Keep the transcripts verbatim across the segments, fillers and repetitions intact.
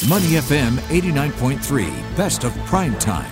Money F M eighty-nine point three, best of prime time.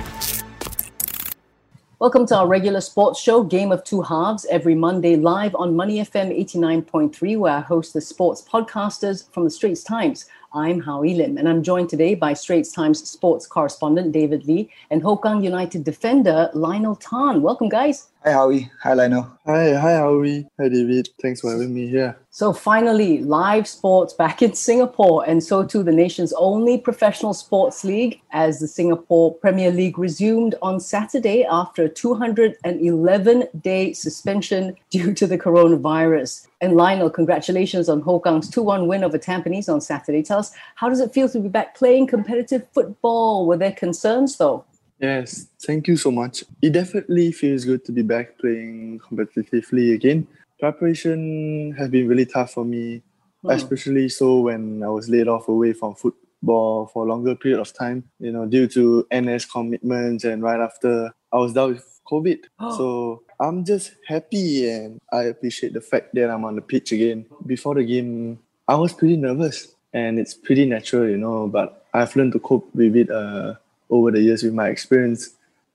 Welcome to our regular sports show, Game of Two Halves, every Monday live on Money F M eighty-nine point three, where I host the sports podcasters from the Straits Times. I'm Howie Lim, and I'm joined today by Straits Times sports correspondent David Lee and Hougang United defender Lionel Tan. Welcome, guys. Hi, Howie. Hi, Lionel. Hi, hi, Howie. Hi, David. Thanks for having me here. So finally, live sports back in Singapore, and so too the nation's only professional sports league, as the Singapore Premier League resumed on Saturday after a two hundred eleven day suspension due to the coronavirus. And Lionel, congratulations on Houkang's two one win over Tampines on Saturday. Tell us, how does it feel to be back playing competitive football? Were there concerns though? Yes, thank you so much. It definitely feels good to be back playing competitively again. Preparation has been really tough for me, hmm. especially so when I was laid off away from football for a longer period of time, you know, due to N S commitments, and right after I was down with COVID. Oh. So I'm just happy and I appreciate the fact that I'm on the pitch again. Before the game, I was pretty nervous and it's pretty natural, you know, but I've learned to cope with it uh, over the years with my experience.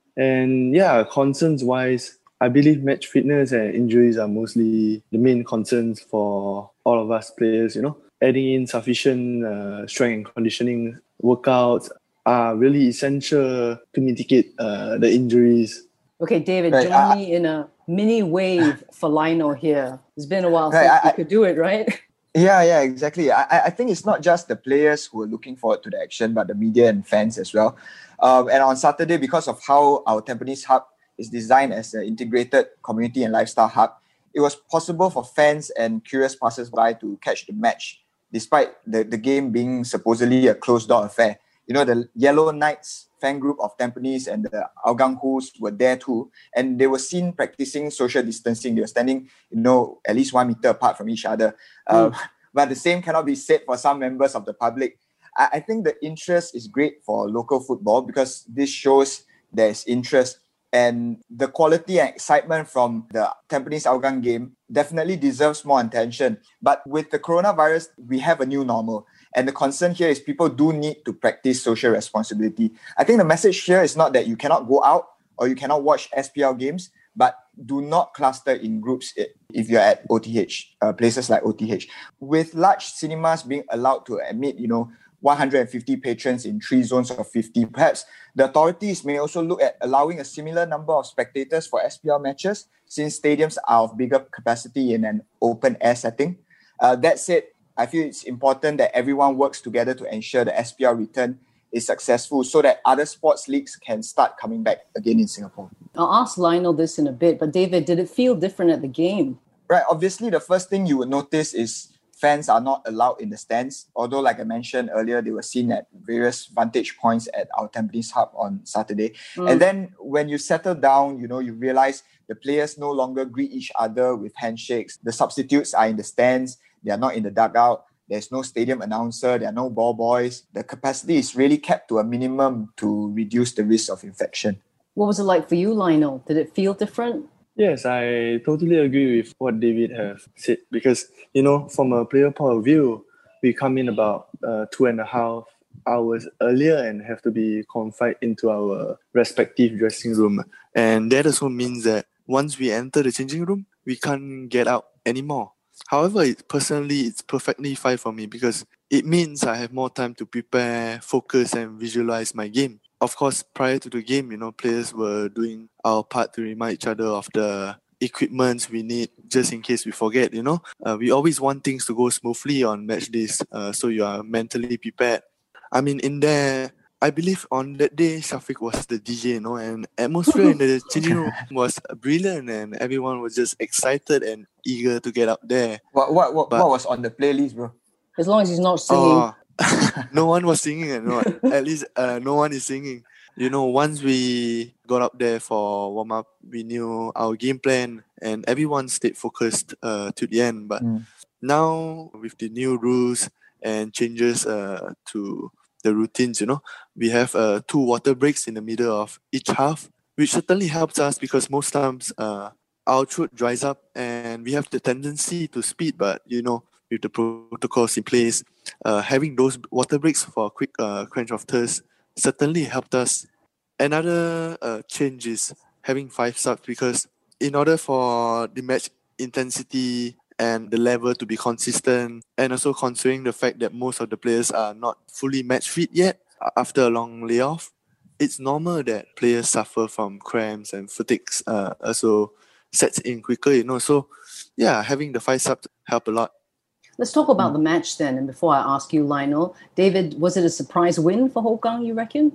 And yeah, concerns-wise, I believe match fitness and injuries are mostly the main concerns for all of us players, you know. Adding in sufficient uh, strength and conditioning workouts are really essential to mitigate uh, the injuries. Okay, David, right, join I, me in a mini wave for Lionel here. It's been a while right, since I, you could do it, right? Yeah, yeah, exactly. I, I think it's not just the players who are looking forward to the action, but the media and fans as well. Um, and on Saturday, because of how our Tampines Hub is designed as an integrated community and lifestyle hub, it was possible for fans and curious passers-by to catch the match, despite the, the game being supposedly a closed-door affair. You know, the Yellow Knights fan group of Tampines and the Hougang Who's were there too, and they were seen practicing social distancing. They were standing, you know, at least one meter apart from each other. Mm. Uh, but the same cannot be said for some members of the public. I, I think the interest is great for local football because this shows there's interest, and the quality and excitement from the Tampines Hougang game definitely deserves more attention. But with the coronavirus, we have a new normal. And the concern here is people do need to practice social responsibility. I think the message here is not that you cannot go out or you cannot watch S P L games, but do not cluster in groups if you're at O T H, uh, places like O T H. With large cinemas being allowed to admit, you know, one hundred fifty patrons in three zones of fifty, perhaps the authorities may also look at allowing a similar number of spectators for S P L matches, since stadiums are of bigger capacity in an open air setting. Uh, that said, I feel it's important that everyone works together to ensure the S P L return is successful so that other sports leagues can start coming back again in Singapore. I'll ask Lionel this in a bit, but David, did it feel different at the game? Right, obviously the first thing you would notice is fans are not allowed in the stands, although like I mentioned earlier, they were seen at various vantage points at our Tampines Hub on Saturday. Mm. And then when you settle down, you know, you realize the players no longer greet each other with handshakes. The substitutes are in the stands. They are not in the dugout. There's no stadium announcer. There are no ball boys. The capacity is really kept to a minimum to reduce the risk of infection. What was it like for you, Lionel? Did it feel different? Yes, I totally agree with what David has said because, you know, from a player point of view, we come in about uh, two and a half hours earlier and have to be confined into our respective dressing room. And that also means that once we enter the changing room, we can't get out anymore. However, it, personally, it's perfectly fine for me because it means I have more time to prepare, focus, and visualize my game. Of course, prior to the game, you know, players were doing our part to remind each other of the equipments we need just in case we forget, you know. Uh, we always want things to go smoothly on match days, uh, so you are mentally prepared. I mean, in there, I believe on that day, Shafiq was the D J, you know, and atmosphere in the changing room was brilliant and everyone was just excited and eager to get out there. What what what, but, what was on the playlist, bro? As long as he's not singing. Uh, no one was singing, and no, at least uh, no one is singing. You know, once we got up there for warm-up, we knew our game plan and everyone stayed focused uh, to the end. But mm. now, with the new rules and changes uh, to the routines, you know, we have uh, two water breaks in the middle of each half, which certainly helps us because most times uh, our throat dries up and we have the tendency to speed, but, you know, with the protocols in place, uh, having those water breaks for a quick uh, quench of thirst certainly helped us. Another uh, change is having five subs, because in order for the match intensity and the level to be consistent, and also considering the fact that most of the players are not fully match fit yet after a long layoff, it's normal that players suffer from cramps and fatigues uh, also sets in quicker, you know. So yeah, having the five subs help a lot. Let's talk about the match then. And before I ask you, Lionel, David, was it a surprise win for Hougang, you reckon?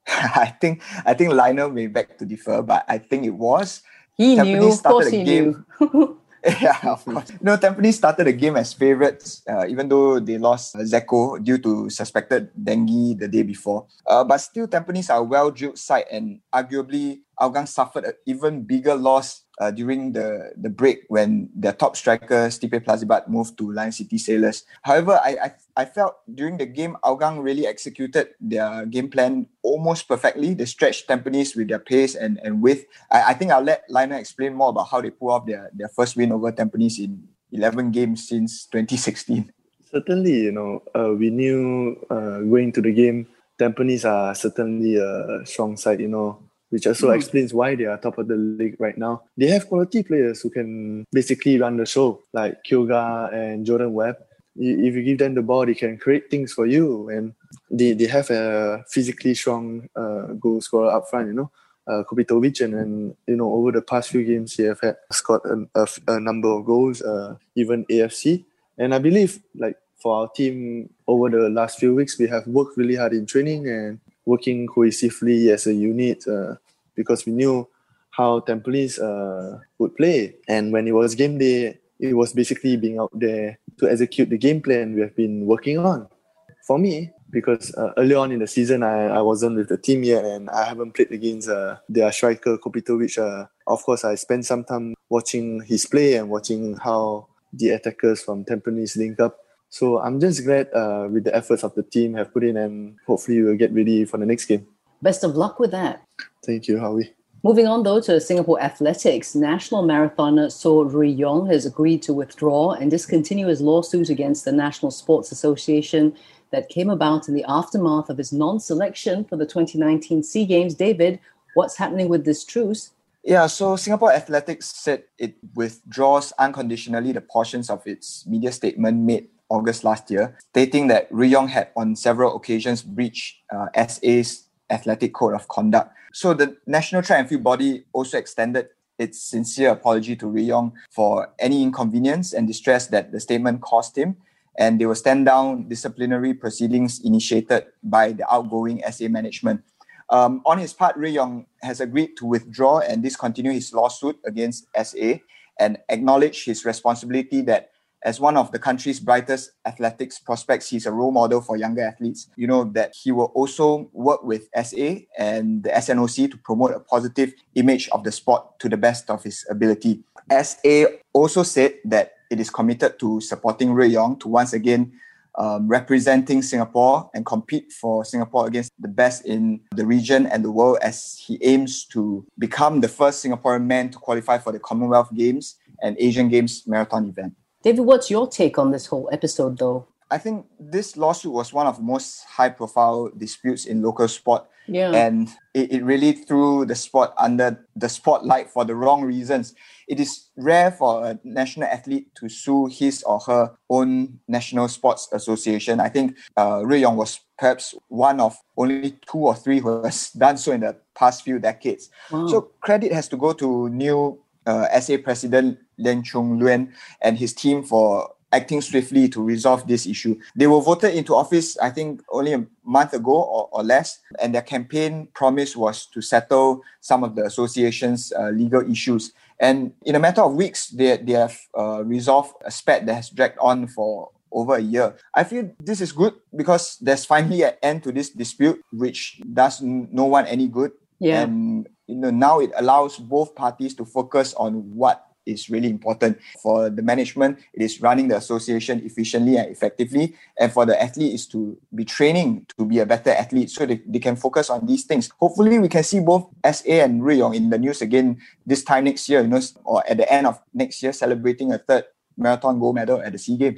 I think I think Lionel may beg to differ, but I think it was. He Tampines knew, of started course the he game. knew. Yeah, of course. No, Tampines started the game as favourites, uh, even though they lost uh, Zeko due to suspected dengue the day before. Uh, but still, Tampines are a well-drilled side, and arguably, Hougang suffered an even bigger loss uh, during the, the break when their top striker, Stipe Plazibat, moved to Lion City Sailors. However, I, I I felt during the game, Hougang really executed their game plan almost perfectly. They stretched Tampines with their pace and, and width. I, I think I'll let Lionel explain more about how they pull off their, their first win over Tampines in eleven games since twenty sixteen. Certainly, you know, uh, we knew uh, going to the game, Tampines are certainly a strong side, you know, which also mm. explains why they are top of the league right now. They have quality players who can basically run the show, like Kyoga and Jordan Webb. If you give them the ball, they can create things for you. And they, they have a physically strong uh, goal scorer up front, you know, uh, Kopitovic. And, and, you know, over the past few games, he have had scored a, a, a number of goals, uh, even A F C. And I believe, like, for our team over the last few weeks, we have worked really hard in training and working cohesively as a unit uh, because we knew how Tampines uh, would play. And when it was game day, it was basically being out there to execute the game plan we have been working on. For me, because uh, early on in the season, I, I wasn't with the team yet and I haven't played against uh, their striker, Kopitovic. Uh, of course, I spent some time watching his play and watching how the attackers from Tampines link up. So I'm just glad uh, with the efforts of the team have put in, and hopefully we'll get ready for the next game. Best of luck with that. Thank you, Howie. Moving on, though, to Singapore Athletics, national marathoner So Rui Yong has agreed to withdraw and discontinue his lawsuit against the National Sports Association that came about in the aftermath of his non-selection for the twenty nineteen SEA Games. David, what's happening with this truce? Yeah, so Singapore Athletics said it withdraws unconditionally the portions of its media statement made August last year, stating that Rui Yong had on several occasions breached uh, S A's athletic code of conduct. So the National Track and Field body also extended its sincere apology to Rui Yong for any inconvenience and distress that the statement caused him, and they will stand down disciplinary proceedings initiated by the outgoing S A management. Um, on his part, Rui Yong has agreed to withdraw and discontinue his lawsuit against S A and acknowledge his responsibility that as one of the country's brightest athletics prospects, he's a role model for younger athletes. You know, that he will also work with S A and the S N O C to promote a positive image of the sport to the best of his ability. S A also said that it is committed to supporting Rui Yong to once again um, representing Singapore and compete for Singapore against the best in the region and the world as he aims to become the first Singaporean man to qualify for the Commonwealth Games and Asian Games marathon event. David, what's your take on this whole episode, though? I think this lawsuit was one of the most high-profile disputes in local sport. Yeah. And it, it really threw the sport under the spotlight for the wrong reasons. It is rare for a national athlete to sue his or her own national sports association. I think uh, Rui Yong was perhaps one of only two or three who has done so in the past few decades. Wow. So credit has to go to new uh, S A President Len Chung Luen and his team for acting swiftly to resolve this issue. They were voted into office, I think, only a month ago or, or less, and their campaign promise was to settle some of the association's uh, legal issues. And in a matter of weeks, they, they have uh, resolved a spat that has dragged on for over a year. I feel this is good because there's finally an end to this dispute, which does no one any good. Yeah. And you know, now it allows both parties to focus on what is really important. For the management, it is running the association efficiently and effectively. And for the athlete, is to be training to be a better athlete so they, they can focus on these things. Hopefully, we can see both S A and Rui Yong in the news again this time next year, you know, or at the end of next year, celebrating a third marathon gold medal at the SEA Games.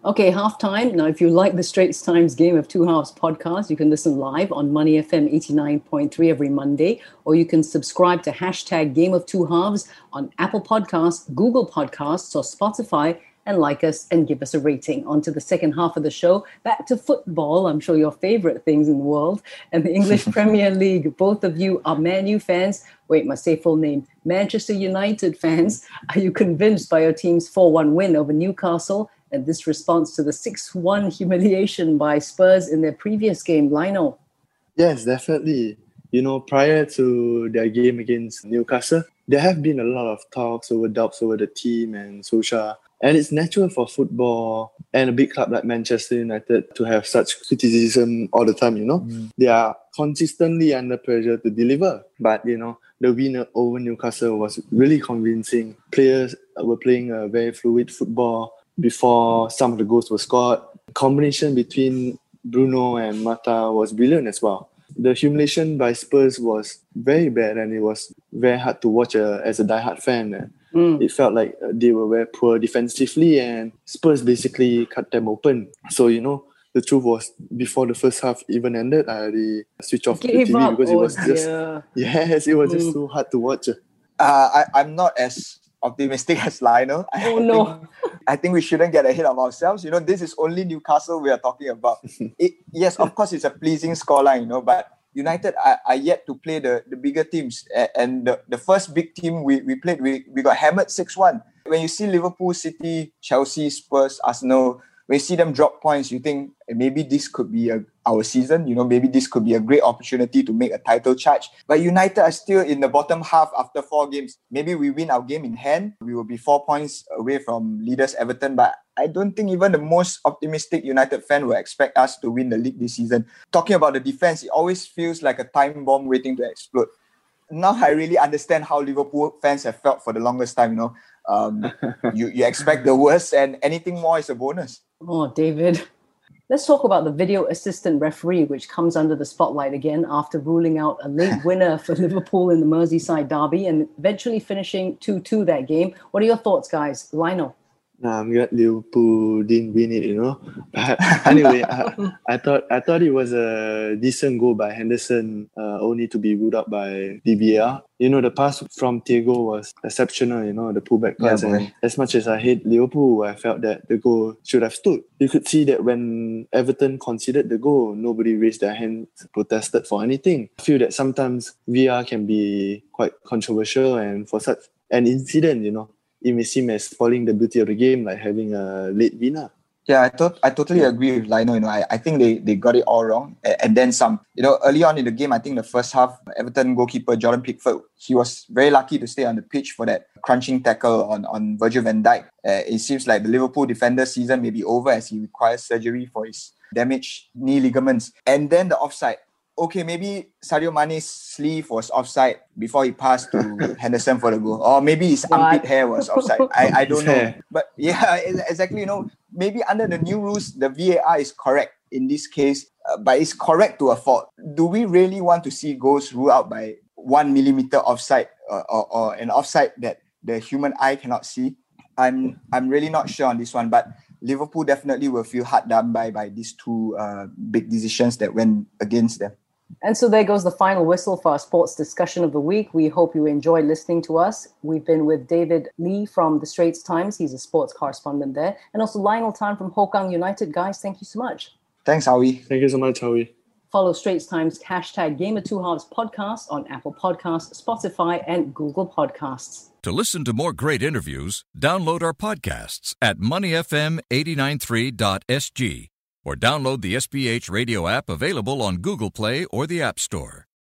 Okay, halftime. Now, if you like the Straits Times Game of Two Halves podcast, you can listen live on Money F M eighty-nine point three every Monday, or you can subscribe to hashtag Game of Two Halves on Apple Podcasts, Google Podcasts, or Spotify, and like us and give us a rating. On to the second half of the show. Back to football, I'm sure your favorite things in the world, and the English Premier League. Both of you are Man U fans. Wait, must say full name. Manchester United fans. Are you convinced by your team's four one win over Newcastle? And this response to the six one humiliation by Spurs in their previous game, Lionel? Yes, definitely. You know, prior to their game against Newcastle, there have been a lot of talks over doubts over the team and Solskjaer. And it's natural for football and a big club like Manchester United to have such criticism all the time, you know. Mm. They are consistently under pressure to deliver. But, you know, the win over Newcastle was really convincing. Players were playing a very fluid football before some of the goals were scored. The combination between Bruno and Mata was brilliant as well. The humiliation by Spurs was very bad, and it was very hard to watch uh, as a diehard fan. Mm. It felt like they were very poor defensively, and Spurs basically cut them open. So, you know, the truth was, before the first half even ended, I already switched off Gave the T V up. because oh, it was just yeah. yes, it was mm. just so hard to watch. Uh, I, I'm not as optimistic as Lionel. Oh I no. Think, I think we shouldn't get ahead of ourselves. You know, this is only Newcastle we are talking about. It, yes, of course, it's a pleasing scoreline, you know, but United are, are yet to play the, the bigger teams. And the, the first big team we, we played, we, we got hammered six one. When you see Liverpool, City, Chelsea, Spurs, Arsenal, when you see them drop points, you think maybe this could be a, our season. You know, maybe this could be a great opportunity to make a title charge. But United are still in the bottom half after four games. Maybe we win our game in hand. We will be four points away from leaders Everton. But I don't think even the most optimistic United fan will expect us to win the league this season. Talking about the defense, it always feels like a time bomb waiting to explode. Now I really understand how Liverpool fans have felt for the longest time, you know. Um, you, you expect the worst, and anything more is a bonus. Oh, David. Let's talk about the video assistant referee, which comes under the spotlight again after ruling out a late winner for Liverpool in the Merseyside derby and eventually finishing two two that game. What are your thoughts, guys? Lionel? Nah, I'm glad Liverpool didn't win it, you know. But anyway, I, I thought I thought it was a decent goal by Henderson, uh, only to be ruled out by D V A R. You know, the pass from Thiago was exceptional, you know, the pullback pass. Yeah, and as much as I hate Liverpool, I felt that the goal should have stood. You could see that when Everton conceded the goal, nobody raised their hands, protested for anything. I feel that sometimes V A R can be quite controversial, and for such an incident, you know, it may seem as spoiling the beauty of the game, like having a late winner. Yeah, I thought I totally agree with Lionel. You know, I, I think they, they got it all wrong, and, and then some. You know, early on in the game, I think the first half, Everton goalkeeper Jordan Pickford, he was very lucky to stay on the pitch for that crunching tackle on, on Virgil van Dijk. Uh, it seems like the Liverpool defender season may be over as he requires surgery for his damaged knee ligaments. And then the offside. Okay, maybe Sadio Mane's sleeve was offside before he passed to Henderson for the goal. Or maybe his what? armpit hair was offside. I, I don't know. But yeah, exactly, you know, maybe under the new rules, the V A R is correct in this case, uh, but it's correct to a fault. Do we really want to see goals ruled out by one millimeter offside or, or, or an offside that the human eye cannot see? I'm I'm really not sure on this one, but Liverpool definitely will feel hard done by by these two uh, big decisions that went against them. And so there goes the final whistle for our sports discussion of the week. We hope you enjoyed listening to us. We've been with David Lee from the Straits Times. He's a sports correspondent there. And also Lionel Tan from Hougang United. Guys, thank you so much. Thanks, Howie. Thank you so much, Howie. Follow Straits Times hashtag Game of Two Halves podcast on Apple Podcasts, Spotify, and Google Podcasts. To listen to more great interviews, download our podcasts at money f m eight nine three dot s g or download the S B H radio app available on Google Play or the App Store.